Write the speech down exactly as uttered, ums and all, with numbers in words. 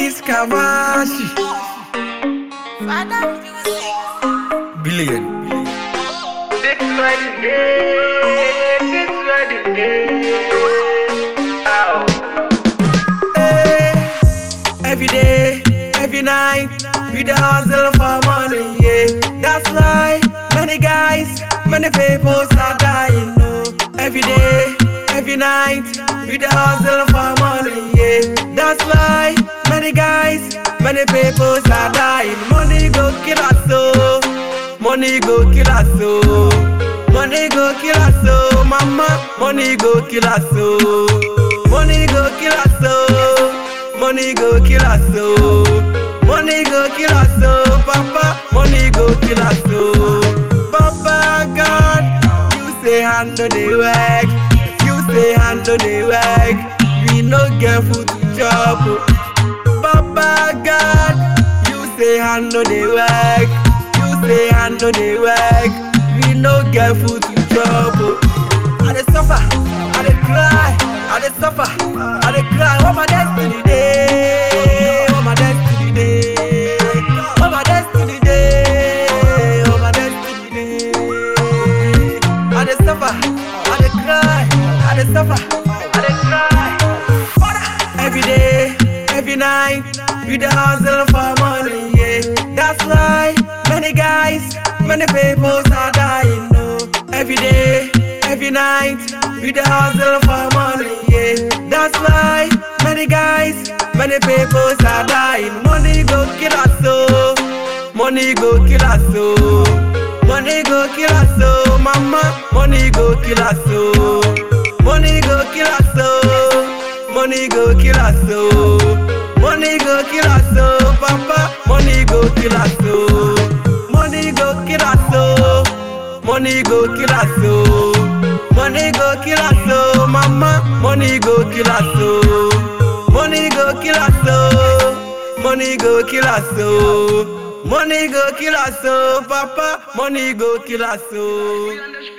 this Kavashi. Father music. Billion. This wedding day, this wedding day. Ow. Hey, every day, every night, we the hustle for money, yeah. That's why many guys, many people are dying, no. Every day, every night, we the hustle for money, yeah. That's why many guys, many people are dying. Money go kill us, so. Money go kill us, so. Money go kill us, so. Mama, money go kill us, so. Money go kill us, so. Money go kill us, so. Money go kill us, so. Papa, money go kill us, so. Papa God, you say handle the work. You say handle the work. We no get food to chop. Papa God, you say handle the work. You say handle the work. We no get food to chop. I dey suffer, I dey cry, I dey suffer, I dey cry. What my destiny day? What my destiny day? What my destiny day? What my destiny day? I dey suffer, I dey cry, I dey suffer, I dey cry. Every day, every night, we the hustle for money, yeah. That's why many guys, many people are dying, no. Every day, every night, we the hustle for money, yeah. That's why many guys, many people are dying. Money go kill us, so. Money go kill us, so. Money go kill us, so. Mama, money go kill us, so. Money go kill us, so. Money go kill us, so. Money go kill us, so. Papa, money go kill us, so. Money go kill us, so. Money go kill us, so. Money go kill us, so. Mama, money go kill us, so. Money go kill us, so. Money go kill us, so. Money go kill us, so. Papa, money go kill us, so.